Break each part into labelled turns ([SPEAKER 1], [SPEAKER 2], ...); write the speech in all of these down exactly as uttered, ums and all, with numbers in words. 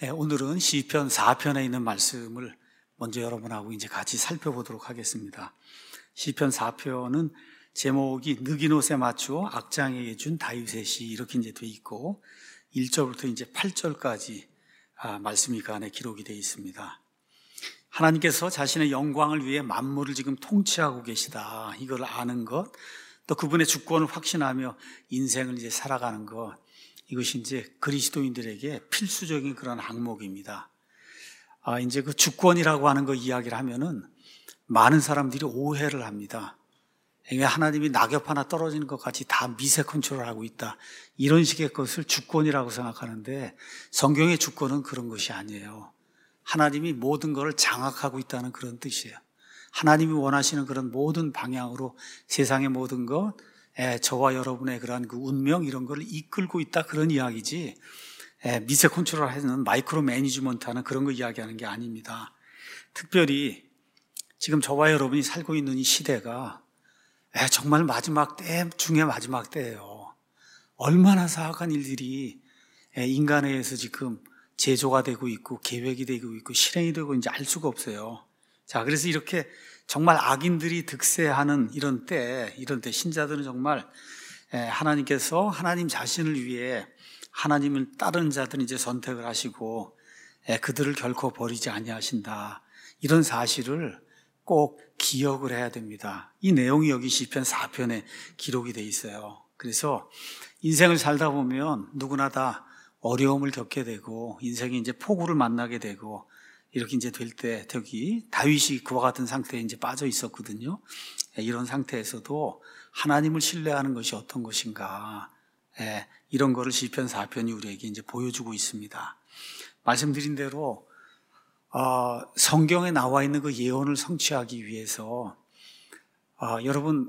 [SPEAKER 1] 네, 오늘은 시편 사 편에 있는 말씀을 먼저 여러분하고 이제 같이 살펴보도록 하겠습니다. 시편 사 편은 제목이 느긴 옷에 맞추어 악장에게 준 다윗의 시 이렇게 이제 돼 있고 일 절부터 이제 팔 절까지 아, 말씀이 그 안에 기록이 되어 있습니다. 하나님께서 자신의 영광을 위해 만물을 지금 통치하고 계시다. 이걸 아는 것, 또 그분의 주권을 확신하며 인생을 이제 살아가는 것, 이것이 이제 그리스도인들에게 필수적인 그런 항목입니다. 아, 이제 그 주권이라고 하는 거 이야기를 하면은 많은 사람들이 오해를 합니다. 하나님이 낙엽 하나 떨어지는 것 같이 다 미세 컨트롤하고 있다. 이런 식의 것을 주권이라고 생각하는데 성경의 주권은 그런 것이 아니에요. 하나님이 모든 것을 장악하고 있다는 그런 뜻이에요. 하나님이 원하시는 그런 모든 방향으로 세상의 모든 것, 에, 저와 여러분의 그런 그 운명 이런 걸 이끌고 있다 그런 이야기지 에, 미세 컨트롤하는 마이크로 매니지먼트하는 그런 거 이야기하는 게 아닙니다. 특별히 지금 저와 여러분이 살고 있는 이 시대가 에, 정말 마지막 때 중에 마지막 때예요. 얼마나 사악한 일들이 에, 인간에 의해서 지금 제조가 되고 있고 계획이 되고 있고 실행이 되고 이제 알 수가 없어요. 자, 그래서 이렇게 정말 악인들이 득세하는 이런 때, 이런 때 신자들은 정말 하나님께서 하나님 자신을 위해 하나님을 따르는 자들은 이제 선택을 하시고 그들을 결코 버리지 아니하신다. 이런 사실을 꼭 기억을 해야 됩니다. 이 내용이 여기 시편 사 편에 기록이 돼 있어요. 그래서 인생을 살다 보면 누구나 다 어려움을 겪게 되고 인생이 이제 폭우를 만나게 되고 이렇게 이제 될 때, 특히 다윗이 그와 같은 상태에 이제 빠져 있었거든요. 이런 상태에서도 하나님을 신뢰하는 것이 어떤 것인가, 이런 거를 시편 사 편이 우리에게 이제 보여주고 있습니다. 말씀드린 대로 어, 성경에 나와 있는 그 예언을 성취하기 위해서 어, 여러분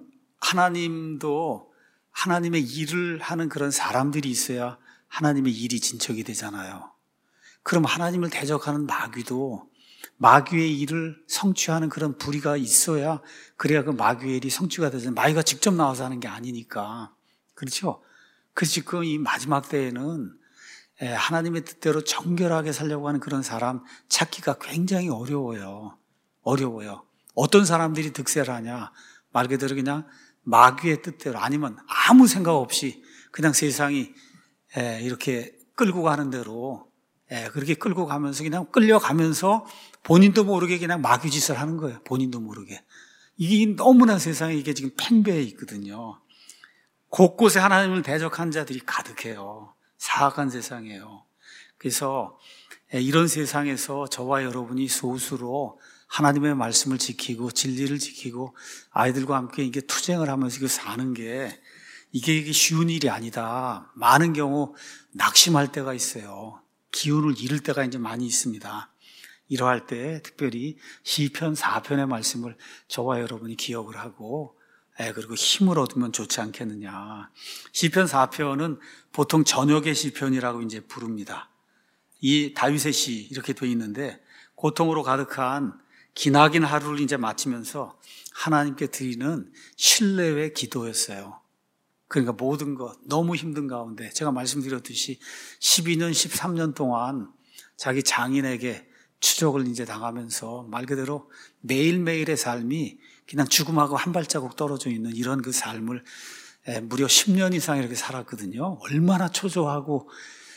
[SPEAKER 1] 하나님도 하나님의 일을 하는 그런 사람들이 있어야 하나님의 일이 진척이 되잖아요. 그럼 하나님을 대적하는 마귀도 마귀의 일을 성취하는 그런 부리가 있어야 그래야 그 마귀의 일이 성취가 되잖아요. 마귀가 직접 나와서 하는 게 아니니까. 그렇죠? 그래서 지금 이 마지막 때에는 하나님의 뜻대로 정결하게 살려고 하는 그런 사람 찾기가 굉장히 어려워요. 어려워요. 어떤 사람들이 득세를 하냐? 말 그대로 그냥 마귀의 뜻대로 아니면 아무 생각 없이 그냥 세상이 이렇게 끌고 가는 대로 예, 그렇게 끌고 가면서 그냥 끌려가면서 본인도 모르게 그냥 마귀 짓을 하는 거예요. 본인도 모르게. 이게 너무나 세상에 이게 지금 팽배해 있거든요. 곳곳에 하나님을 대적한 자들이 가득해요. 사악한 세상이에요. 그래서 이런 세상에서 저와 여러분이 소수로 하나님의 말씀을 지키고 진리를 지키고 아이들과 함께 이게 투쟁을 하면서 이거 사는 게 이게, 이게 쉬운 일이 아니다. 많은 경우 낙심할 때가 있어요. 기운을 잃을 때가 이제 많이 있습니다. 이러할 때 특별히 시편 사 편의 말씀을 저와 여러분이 기억을 하고 에, 그리고 힘을 얻으면 좋지 않겠느냐. 시편 사 편은 보통 저녁의 시편이라고 이제 부릅니다. 이 다윗의 시 이렇게 되어 있는데 고통으로 가득한 기나긴 하루를 이제 마치면서 하나님께 드리는 신뢰의 기도였어요. 그러니까 모든 것 너무 힘든 가운데 제가 말씀드렸듯이 십이 년, 십삼 년 동안 자기 장인에게 추적을 이제 당하면서 말 그대로 매일매일의 삶이 그냥 죽음하고 한 발자국 떨어져 있는 이런 그 삶을 무려 십 년 이상 이렇게 살았거든요. 얼마나 초조하고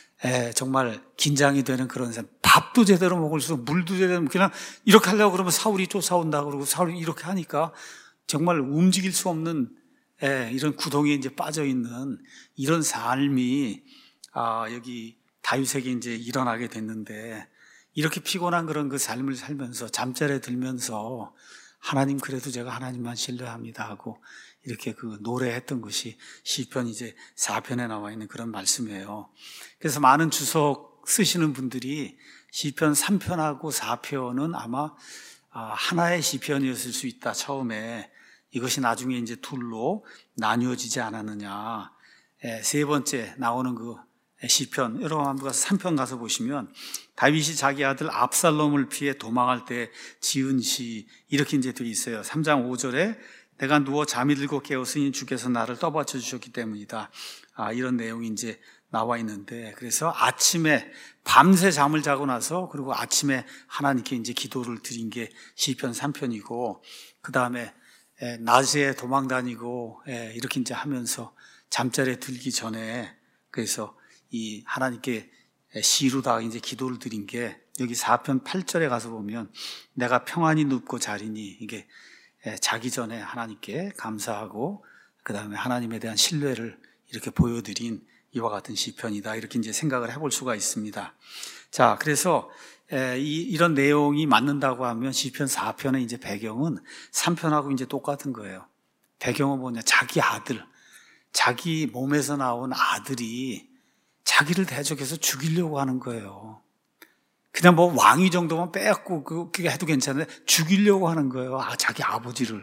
[SPEAKER 1] 정말 긴장이 되는 그런 삶. 밥도 제대로 먹을 수 없고 물도 제대로 그냥 이렇게 하려고 그러면 사울이 쫓아온다 그러고 사울이 이렇게 하니까 정말 움직일 수 없는 예, 이런 구덩이에 이제 빠져 있는 이런 삶이 아, 여기 다윗에게 이제 일어나게 됐는데 이렇게 피곤한 그런 그 삶을 살면서 잠자리에 들면서 하나님 그래도 제가 하나님만 신뢰합니다 하고 이렇게 그 노래했던 것이 시편 이제 사 편에 나와 있는 그런 말씀이에요. 그래서 많은 주석 쓰시는 분들이 시편 삼 편하고 사 편은 아마 하나의 시편이었을 수 있다. 처음에 이것이 나중에 이제 둘로 나뉘어지지 않았느냐. 세 번째 나오는 그 시편, 여러분 한번 가서 삼 편 가서 보시면 다윗이 자기 아들 압살롬을 피해 도망할 때 지은 시 이렇게 이제 되어 있어요. 삼 장 오 절에 내가 누워 잠이 들고 깨었으니 주께서 나를 떠받쳐 주셨기 때문이다. 아, 이런 내용이 이제 나와 있는데, 그래서 아침에 밤새 잠을 자고 나서 그리고 아침에 하나님께 이제 기도를 드린 게 시편 삼 편이고, 그 다음에 낮에 도망 다니고 이렇게 이제 하면서 잠자리에 들기 전에 그래서 이 하나님께 시루다가 이제 기도를 드린 게 여기 사 편 팔 절에 가서 보면 내가 평안히 눕고 자리니, 이게 자기 전에 하나님께 감사하고 그 다음에 하나님에 대한 신뢰를 이렇게 보여드린 이와 같은 시편이다, 이렇게 이제 생각을 해볼 수가 있습니다. 자, 그래서 이, 이런 내용이 맞는다고 하면 시편 사 편의 이제 배경은 삼 편하고 이제 똑같은 거예요. 배경은 뭐냐? 자기 아들, 자기 몸에서 나온 아들이 자기를 대적해서 죽이려고 하는 거예요. 그냥 뭐 왕위 정도만 빼앗고 그게 해도 괜찮은데 죽이려고 하는 거예요. 아, 자기 아버지를.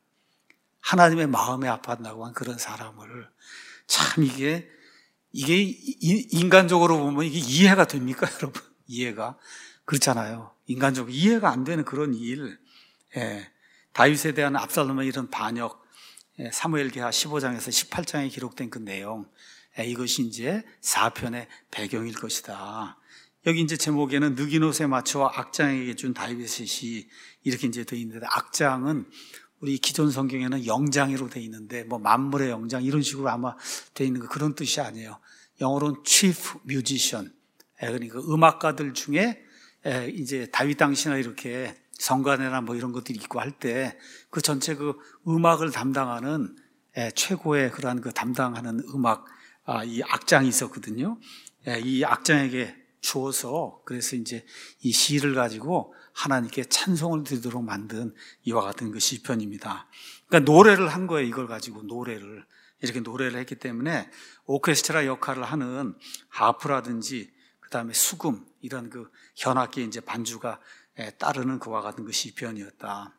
[SPEAKER 1] 하나님의 마음에 아팠다고 한 그런 사람을. 참 이게 이게 인간적으로 보면 이게 이해가 됩니까, 여러분? 이해가 그렇잖아요. 인간적으로 이해가 안 되는 그런 일. 예. 다윗에 대한 압살롬의 이런 반역, 예. 사무엘기하 십오 장에서 십팔 장에 기록된 그 내용, 예. 이것이 이제 사 편의 배경일 것이다. 여기 이제 제목에는 느기노스의 마초와 악장에게 준 다윗의 시, 이렇게 이제 되어 있는데, 악장은 우리 기존 성경에는 영장이로 되어 있는데, 뭐 만물의 영장 이런 식으로 아마 되어 있는 거, 그런 뜻이 아니에요. 영어로는 chief musician. 그러니까 음악가들 중에 이제 다윗 당시나 이렇게 성가대나 뭐 이런 것들이 있고 할 때 그 전체 그 음악을 담당하는 최고의 그러한 그 담당하는 음악, 이 악장이 있었거든요. 이 악장에게 주어서 그래서 이제 이 시를 가지고 하나님께 찬송을 드리도록 만든 이와 같은 그 시편입니다. 그러니까 노래를 한 거예요. 이걸 가지고 노래를 이렇게 노래를 했기 때문에 오케스트라 역할을 하는 하프라든지 그 다음에 수금 이런 그 현악기 이제 반주가 따르는 그와 같은 그 시편이었다.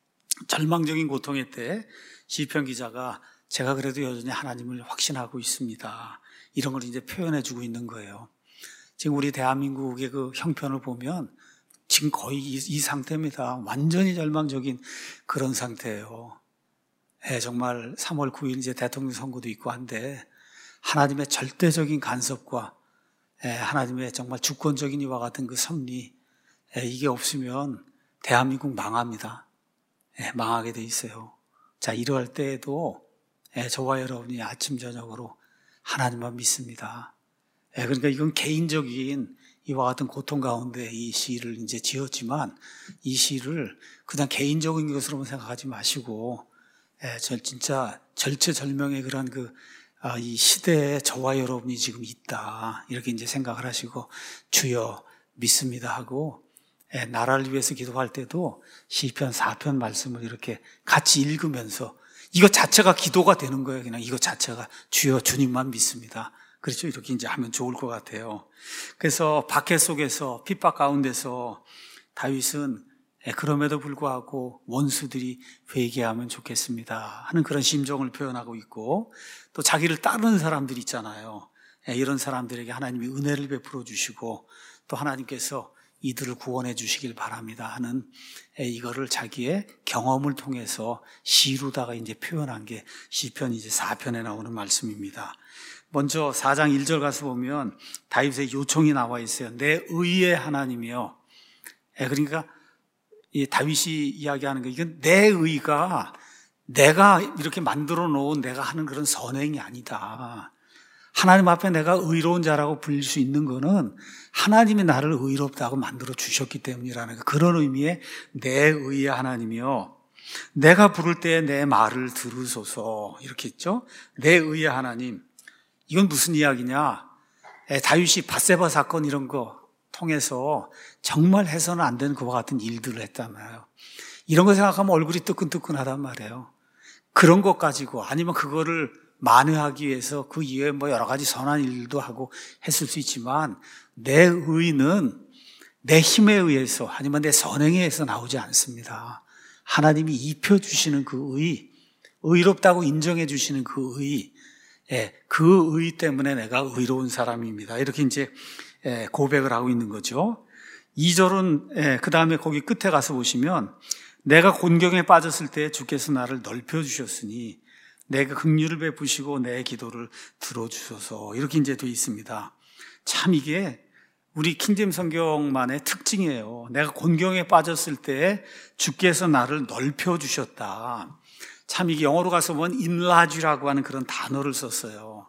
[SPEAKER 1] 절망적인 고통의 때 시편 기자가 제가 그래도 여전히 하나님을 확신하고 있습니다, 이런 걸 이제 표현해주고 있는 거예요. 지금 우리 대한민국의 그 형편을 보면 지금 거의 이, 이 상태입니다. 완전히 절망적인 그런 상태예요. 네, 정말 삼월 구일 이제 대통령 선거도 있고 한데 하나님의 절대적인 간섭과 네, 하나님의 정말 주권적인 이와 같은 그 섭리, 네, 이게 없으면 대한민국 망합니다. 네, 망하게 돼 있어요. 자, 이러할 때에도 네, 저와 여러분이 아침 저녁으로 하나님만 믿습니다. 네, 그러니까 이건 개인적인 이와 같은 고통 가운데 이 시를 이제 지었지만 이 시를 그냥 개인적인 것으로만 생각하지 마시고, 예, 저 진짜 절체절명의 그런 그, 아, 이 시대에 저와 여러분이 지금 있다, 이렇게 이제 생각을 하시고, 주여 믿습니다 하고, 예, 나라를 위해서 기도할 때도 시편 사 편 말씀을 이렇게 같이 읽으면서 이것 자체가 기도가 되는 거예요. 그냥 이것 자체가 주여 주님만 믿습니다. 그렇죠. 이렇게 이제 하면 좋을 것 같아요. 그래서 박해 속에서 핍박 가운데서 다윗은 그럼에도 불구하고 원수들이 회개하면 좋겠습니다 하는 그런 심정을 표현하고 있고, 또 자기를 따르는 사람들이 있잖아요. 이런 사람들에게 하나님이 은혜를 베풀어 주시고 또 하나님께서 이들을 구원해 주시길 바랍니다 하는 이거를 자기의 경험을 통해서 시루다가 이제 표현한 게 시편 이제 사 편에 나오는 말씀입니다. 먼저 사 장 일 절 가서 보면 다윗의 요청이 나와 있어요. 내 의의 하나님이요. 그러니까 이 다윗이 이야기하는 거, 이건 내 의가 내가 이렇게 만들어 놓은 내가 하는 그런 선행이 아니다. 하나님 앞에 내가 의로운 자라고 불릴 수 있는 거는 하나님이 나를 의롭다고 만들어 주셨기 때문이라는 거, 그런 의미의 내 의의 하나님이요. 내가 부를 때 내 말을 들으소서, 이렇게 했죠. 내 의의 하나님. 이건 무슨 이야기냐? 다윗이 밧세바 사건 이런 거 통해서 정말 해서는 안 되는 그와 같은 일들을 했단 말이에요. 이런 거 생각하면 얼굴이 뜨끈뜨끈하단 말이에요. 그런 것 가지고, 아니면 그거를 만회하기 위해서 그 이외에 뭐 여러 가지 선한 일도 하고 했을 수 있지만, 내 의는 내 힘에 의해서 아니면 내 선행에 의해서 나오지 않습니다. 하나님이 입혀주시는 그 의, 의롭다고 인정해 주시는 그 의, 예, 그 의 때문에 내가 의로운 사람입니다. 이렇게 이제 고백을 하고 있는 거죠. 이 절은, 예, 그 다음에 거기 끝에 가서 보시면 내가 곤경에 빠졌을 때 주께서 나를 넓혀주셨으니 내가 긍휼을 베푸시고 내 기도를 들어주소서. 이렇게 이제 돼 있습니다. 참 이게 우리 킹제임 성경만의 특징이에요. 내가 곤경에 빠졌을 때 주께서 나를 넓혀주셨다. 참 이게 영어로 가서 보면 enlarge라고 하는 그런 단어를 썼어요.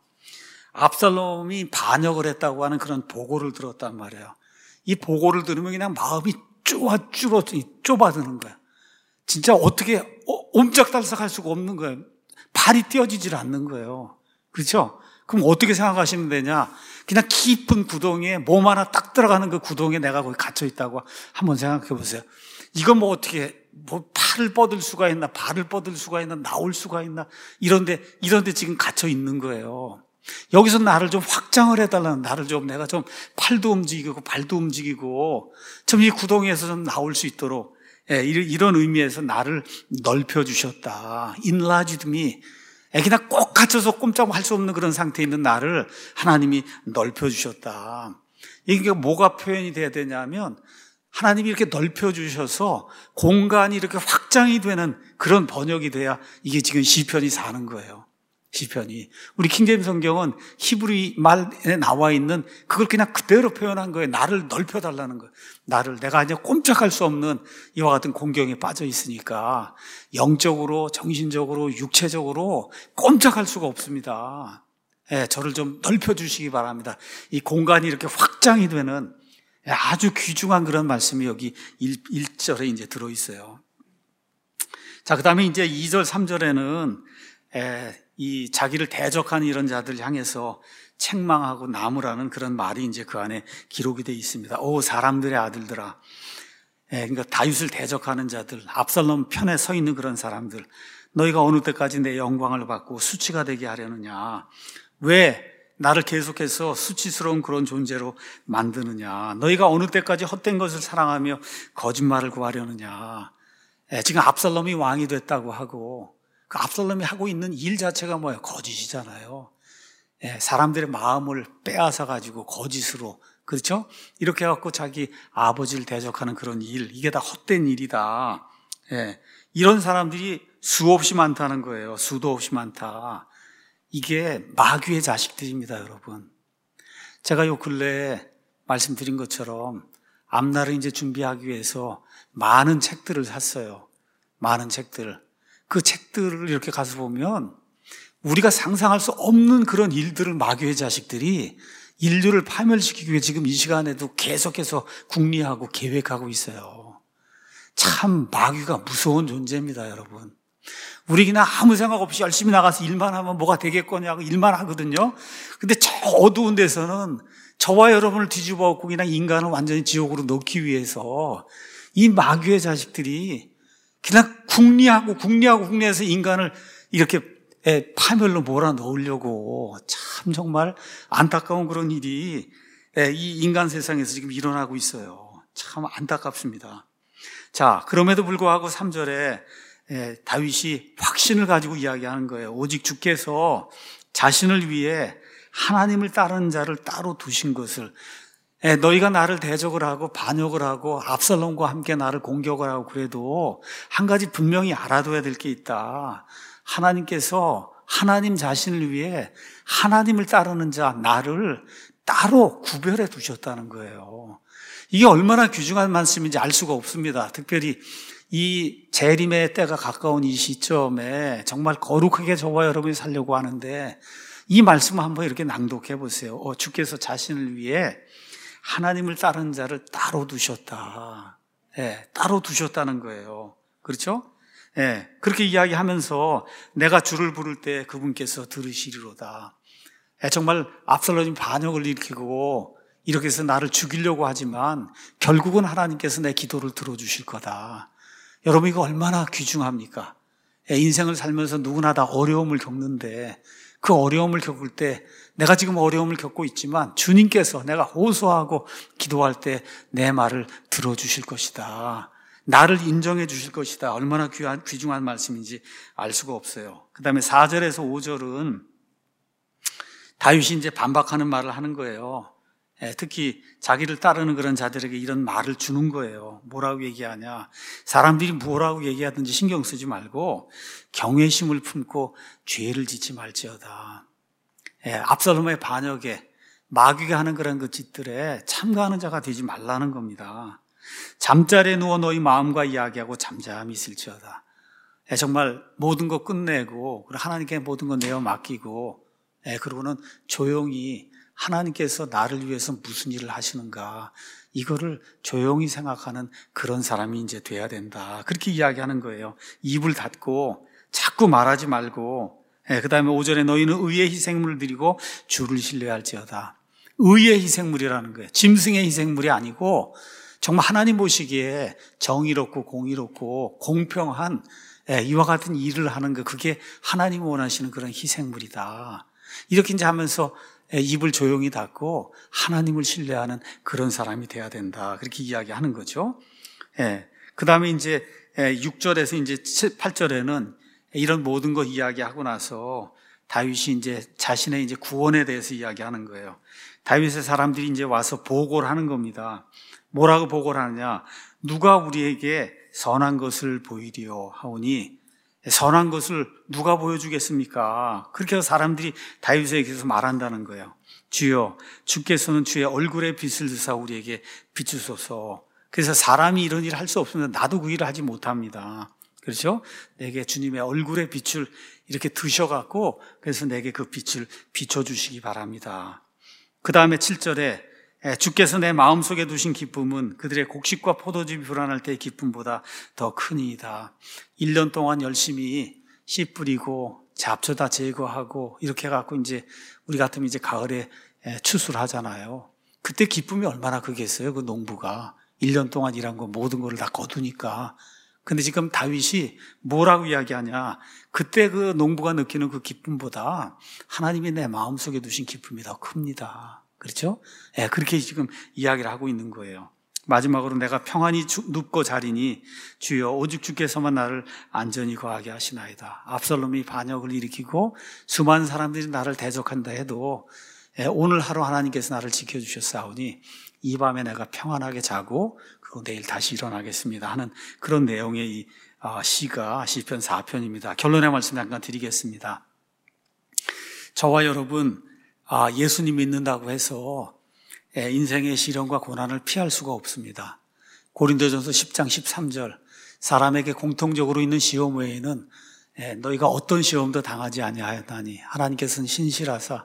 [SPEAKER 1] 압살롬이 반역을 했다고 하는 그런 보고를 들었단 말이에요. 이 보고를 들으면 그냥 마음이 좁아, 좁아, 좁아드는 거야. 진짜 어떻게 옴짝달싹할 수가 없는 거예요. 발이 띄어지질 않는 거예요. 그렇죠? 그럼 어떻게 생각하시면 되냐? 그냥 깊은 구덩이에 몸 하나 딱 들어가는 그 구덩이에 내가 거기 갇혀 있다고 한번 생각해 보세요. 이건 뭐 어떻게 뭐 팔을 뻗을 수가 있나, 발을 뻗을 수가 있나, 나올 수가 있나, 이런데 이런데 지금 갇혀 있는 거예요. 여기서 나를 좀 확장을 해달라는, 나를 좀 내가 좀 팔도 움직이고 발도 움직이고 좀 이 구덩이에서 좀 나올 수 있도록, 예, 이런 의미에서 나를 넓혀주셨다. enlarged me. 그냥 꼭 갇혀서 꼼짝할 수 없는 그런 상태에 있는 나를 하나님이 넓혀주셨다. 이게 뭐가 표현이 돼야 되냐면 하나님이 이렇게 넓혀주셔서 공간이 이렇게 확장이 되는 그런 번역이 돼야 이게 지금 시편이 사는 거예요. 시편이. 우리 킹제임 성경은 히브리 말에 나와 있는 그걸 그냥 그대로 표현한 거예요. 나를 넓혀달라는 거예요. 나를, 내가 이제 꼼짝할 수 없는 이와 같은 공경에 빠져 있으니까 영적으로, 정신적으로, 육체적으로 꼼짝할 수가 없습니다. 예, 저를 좀 넓혀주시기 바랍니다. 이 공간이 이렇게 확장이 되는 아주 귀중한 그런 말씀이 여기 일 절에 이제 들어있어요. 자, 그 다음에 이제 이 절, 삼 절에는 에, 이 자기를 대적하는 이런 자들 향해서 책망하고 나무라는 그런 말이 이제 그 안에 기록이 되어 있습니다. 오, 사람들의 아들들아. 예, 그러니까 다윗을 대적하는 자들, 압살롬 편에 서 있는 그런 사람들, 너희가 어느 때까지 내 영광을 받고 수치가 되게 하려느냐? 왜 나를 계속해서 수치스러운 그런 존재로 만드느냐? 너희가 어느 때까지 헛된 것을 사랑하며 거짓말을 구하려느냐? 예, 지금 압살롬이 왕이 됐다고 하고 그 압살롬이 하고 있는 일 자체가 뭐예요? 거짓이잖아요. 예, 사람들의 마음을 빼앗아 가지고 거짓으로, 그렇죠? 이렇게 해갖고 자기 아버지를 대적하는 그런 일, 이게 다 헛된 일이다. 예, 이런 사람들이 수없이 많다는 거예요. 수도 없이 많다. 이게 마귀의 자식들입니다, 여러분. 제가 요 근래에 말씀드린 것처럼 앞날을 이제 준비하기 위해서 많은 책들을 샀어요. 많은 책들을. 그 책들을 이렇게 가서 보면 우리가 상상할 수 없는 그런 일들을 마귀의 자식들이 인류를 파멸시키기 위해 지금 이 시간에도 계속해서 궁리하고 계획하고 있어요. 참 마귀가 무서운 존재입니다, 여러분. 우리 그냥 아무 생각 없이 열심히 나가서 일만 하면 뭐가 되겠거냐고 일만 하거든요. 근데 저 어두운 데서는 저와 여러분을 뒤집어 엎고 그냥 인간을 완전히 지옥으로 넣기 위해서 이 마귀의 자식들이 그냥 궁리하고 궁리하고 궁리해서 인간을 이렇게 파멸로 몰아넣으려고, 참 정말 안타까운 그런 일이 이 인간 세상에서 지금 일어나고 있어요. 참 안타깝습니다. 자, 그럼에도 불구하고 삼 절에 다윗이 확신을 가지고 이야기하는 거예요. 오직 주께서 자신을 위해 하나님을 따르는 자를 따로 두신 것을, 너희가 나를 대적을 하고 반역을 하고 압살롬과 함께 나를 공격을 하고 그래도 한 가지 분명히 알아둬야 될 게 있다. 하나님께서 하나님 자신을 위해 하나님을 따르는 자, 나를 따로 구별해 두셨다는 거예요. 이게 얼마나 귀중한 말씀인지 알 수가 없습니다. 특별히 이 재림의 때가 가까운 이 시점에 정말 거룩하게 저와 여러분이 살려고 하는데 이 말씀을 한번 이렇게 낭독해 보세요. 어, 주께서 자신을 위해 하나님을 따르는 자를 따로 두셨다. 예, 따로 두셨다는 거예요. 그렇죠? 예, 그렇게 이야기하면서 내가 주를 부를 때 그분께서 들으시리로다. 예, 정말 압살롬이 반역을 일으키고 이렇게 해서 나를 죽이려고 하지만 결국은 하나님께서 내 기도를 들어주실 거다. 여러분, 이거 얼마나 귀중합니까? 예, 인생을 살면서 누구나 다 어려움을 겪는데 그 어려움을 겪을 때 내가 지금 어려움을 겪고 있지만 주님께서 내가 호소하고 기도할 때 내 말을 들어주실 것이다. 나를 인정해 주실 것이다. 얼마나 귀한, 귀중한 말씀인지 알 수가 없어요. 그 다음에 사 절에서 오 절은 다윗이 이제 반박하는 말을 하는 거예요. 예, 특히 자기를 따르는 그런 자들에게 이런 말을 주는 거예요. 뭐라고 얘기하냐. 사람들이 뭐라고 얘기하든지 신경 쓰지 말고 경외심을 품고 죄를 짓지 말지어다. 예, 압살롬의 반역에 마귀가 하는 그런 그 짓들에 참가하는 자가 되지 말라는 겁니다. 잠자리에 누워 너희 마음과 이야기하고 잠잠히 있을지어다. 예, 정말 모든 거 끝내고 하나님께 모든 거 내어 맡기고, 예, 그러고는 조용히 하나님께서 나를 위해서 무슨 일을 하시는가, 이거를 조용히 생각하는 그런 사람이 이제 돼야 된다. 그렇게 이야기하는 거예요. 입을 닫고 자꾸 말하지 말고, 예, 그 다음에 오절에 너희는 의의 희생물을 드리고 주를 신뢰할지어다. 의의 희생물이라는 거예요. 짐승의 희생물이 아니고 정말 하나님 보시기에 정의롭고 공의롭고 공평한, 예, 이와 같은 일을 하는 거, 그게 하나님이 원하시는 그런 희생물이다. 이렇게 이제 하면서 입을 조용히 닫고 하나님을 신뢰하는 그런 사람이 돼야 된다. 그렇게 이야기하는 거죠. 예. 그 다음에 이제 육 절에서 이제 팔 절에는 이런 모든 거 이야기하고 나서 다윗이 이제 자신의 이제 구원에 대해서 이야기하는 거예요. 다윗의 사람들이 이제 와서 보고를 하는 겁니다. 뭐라고 보고를 하느냐. 누가 우리에게 선한 것을 보이리요 하오니, 선한 것을 누가 보여주겠습니까? 그렇게 해서 사람들이 다윗에게서 말한다는 거예요. 주여, 주께서는 주의 얼굴에 빛을 드사 우리에게 비추소서. 그래서 사람이 이런 일을 할 수 없으면 나도 그 일을 하지 못합니다. 그렇죠? 내게 주님의 얼굴에 빛을 이렇게 드셔갖고, 그래서 내게 그 빛을 비춰주시기 바랍니다. 그 다음에 칠 절에 주께서 내 마음속에 두신 기쁨은 그들의 곡식과 포도즙이 불어날 때의 기쁨보다 더 크니이다. 일 년 동안 열심히 씨 뿌리고 잡초 다 제거하고 이렇게 해갖고 이제 우리 같으면 이제 가을에 추수를 하잖아요. 그때 기쁨이 얼마나 크겠어요, 그 농부가. 일 년 동안 일한 거 모든 거를 다 거두니까. 근데 지금 다윗이 뭐라고 이야기하냐. 그때 그 농부가 느끼는 그 기쁨보다 하나님이 내 마음속에 두신 기쁨이 더 큽니다. 그렇죠? 예, 그렇게 지금 이야기를 하고 있는 거예요. 마지막으로 내가 평안히 눕고 자리니 주여 오직 주께서만 나를 안전히 거하게 하시나이다. 압살롬이 반역을 일으키고 수많은 사람들이 나를 대적한다 해도, 예, 오늘 하루 하나님께서 나를 지켜주셨사오니 이 밤에 내가 평안하게 자고 그리고 내일 다시 일어나겠습니다 하는 그런 내용의 이 시가 시편 사 편입니다. 결론의 말씀 잠깐 드리겠습니다. 저와 여러분, 예수님 믿는다고 해서 인생의 시련과 고난을 피할 수가 없습니다. 고린도전서 십 장 십삼 절, 사람에게 공통적으로 있는 시험 외에는 너희가 어떤 시험도 당하지 아니하였나니 하나님께서는 신실하사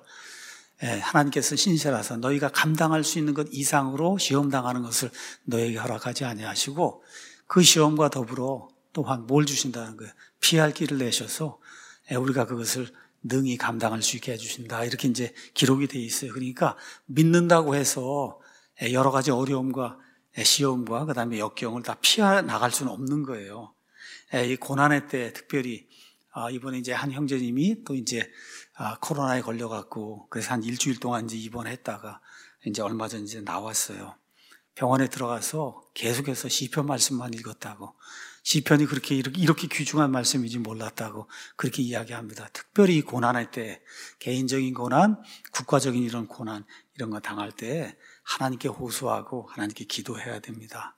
[SPEAKER 1] 하나님께서 신실하사 너희가 감당할 수 있는 것 이상으로 시험 당하는 것을 너희에게 허락하지 아니하시고 그 시험과 더불어 또한 뭘 주신다는 거예요. 피할 길을 내셔서 우리가 그것을 능히 감당할 수 있게 해주신다. 이렇게 이제 기록이 되어 있어요. 그러니까 믿는다고 해서 여러 가지 어려움과 시험과 그 다음에 역경을 다 피해 나갈 수는 없는 거예요. 이 고난의 때 특별히 이번에 이제 한 형제님이 또 이제 코로나에 걸려갖고 그래서 한 일주일 동안 이제 입원했다가 이제 얼마 전 이제 나왔어요. 병원에 들어가서 계속해서 시편 말씀만 읽었다고. 시편이 그렇게 이렇게, 이렇게 귀중한 말씀인지 몰랐다고 그렇게 이야기합니다. 특별히 고난할 때, 개인적인 고난, 국가적인 이런 고난, 이런 거 당할 때 하나님께 호소하고 하나님께 기도해야 됩니다.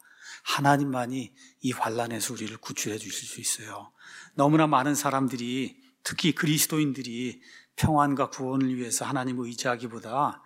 [SPEAKER 1] 하나님만이 이 환난에서 우리를 구출해 주실 수 있어요. 너무나 많은 사람들이, 특히 그리스도인들이 평안과 구원을 위해서 하나님을 의지하기보다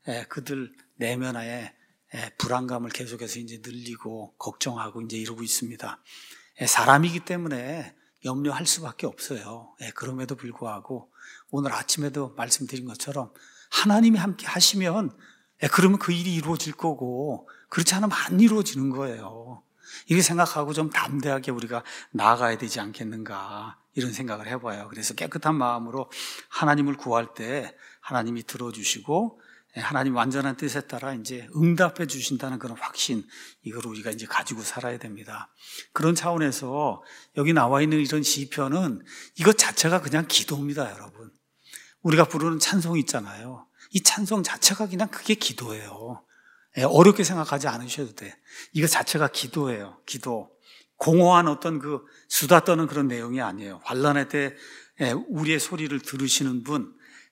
[SPEAKER 1] 그들 내면에 불안감을 계속해서 이제 늘리고 걱정하고 이제 이러고 있습니다. 사람이기 때문에 염려할 수밖에 없어요. 그럼에도 불구하고 오늘 아침에도 말씀드린 것처럼 하나님이 함께 하시면 그러면 그 일이 이루어질 거고 그렇지 않으면 안 이루어지는 거예요. 이렇게 생각하고 좀 담대하게 우리가 나아가야 되지 않겠는가 이런 생각을 해봐요. 그래서 깨끗한 마음으로 하나님을 구할 때 하나님이 들어주시고 하나님 완전한 뜻에 따라 이제 응답해 주신다는 그런 확신, 이걸 우리가 이제 가지고 살아야 됩니다. 그런 차원에서 여기 나와 있는 이런 시편은 이것 자체가 그냥 기도입니다, 여러분. 우리가 부르는 찬송 있잖아요. 이 찬송 자체가 그냥 그게 기도예요. 어렵게 생각하지 않으셔도 돼. 이거 자체가 기도예요, 기도. 공허한 어떤 그 수다 떠는 그런 내용이 아니에요. 환난의 때 우리의 소리를 들으시는 분,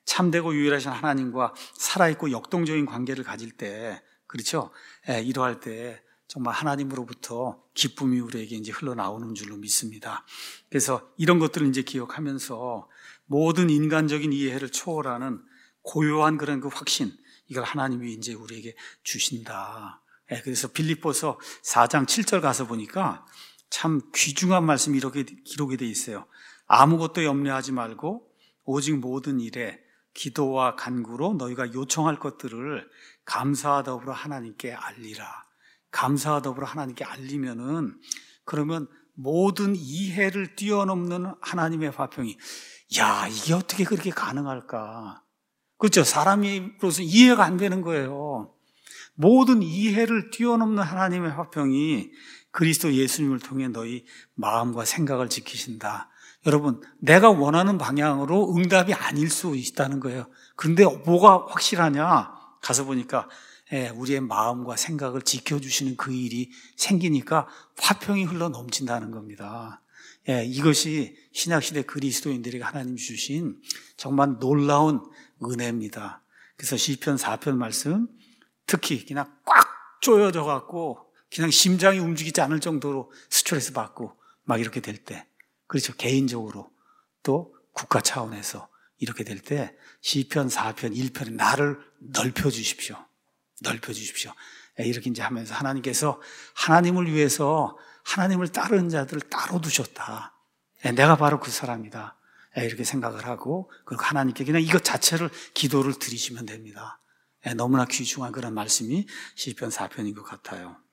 [SPEAKER 1] 참되고 유일하신 하나님과 살아있고 역동적인 관계를 가질 때, 그렇죠? 예, 이러할 때 정말 하나님으로부터 기쁨이 우리에게 이제 흘러나오는 줄로 믿습니다. 그래서 이런 것들을 이제 기억하면서 모든 인간적인 이해를 초월하는 고요한 그런 그 확신, 이걸 하나님이 이제 우리에게 주신다. 예, 그래서 빌립보서 사 장 칠 절 가서 보니까 참 귀중한 말씀이 이렇게 기록이 되어 있어요. 아무것도 염려하지 말고 오직 모든 일에 기도와 간구로 너희가 요청할 것들을 감사와 더불어 하나님께 알리라. 감사와 더불어 하나님께 알리면은, 그러면 모든 이해를 뛰어넘는 하나님의 화평이, 야, 이게 어떻게 그렇게 가능할까? 그렇죠. 사람으로서 이해가 안 되는 거예요. 모든 이해를 뛰어넘는 하나님의 화평이 그리스도 예수님을 통해 너희 마음과 생각을 지키신다. 여러분, 내가 원하는 방향으로 응답이 아닐 수 있다는 거예요. 그런데 뭐가 확실하냐? 가서 보니까 예, 우리의 마음과 생각을 지켜주시는 그 일이 생기니까 화평이 흘러 넘친다는 겁니다. 예, 이것이 신약시대 그리스도인들에게 하나님 주신 정말 놀라운 은혜입니다. 그래서 시편 사 편 말씀, 특히 그냥 꽉 조여져 갖고 그냥 심장이 움직이지 않을 정도로 스트레스 받고 막 이렇게 될 때, 그렇죠. 개인적으로 또 국가 차원에서 이렇게 될 때 시편 사 편 일 편에 나를 넓혀 주십시오. 넓혀 주십시오. 이렇게 이제 하면서 하나님께서 하나님을 위해서 하나님을 따르는 자들을 따로 두셨다. 내가 바로 그 사람이다. 이렇게 생각을 하고, 그리고 하나님께 그냥 이것 자체를 기도를 드리시면 됩니다. 너무나 귀중한 그런 말씀이 시편 사 편인 것 같아요.